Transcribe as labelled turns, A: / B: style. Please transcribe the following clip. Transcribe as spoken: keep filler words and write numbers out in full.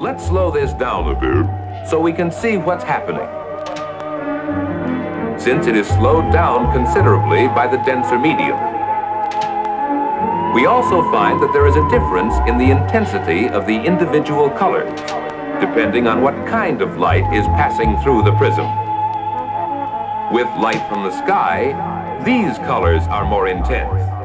A: Let's slow this down a bit so we can see what's happening. Since it is slowed down considerably by the denser medium. We also find that there is a difference in the intensity of the individual colors, depending on what kind of light is passing through the prism. With light from the sky, these colors are more intense.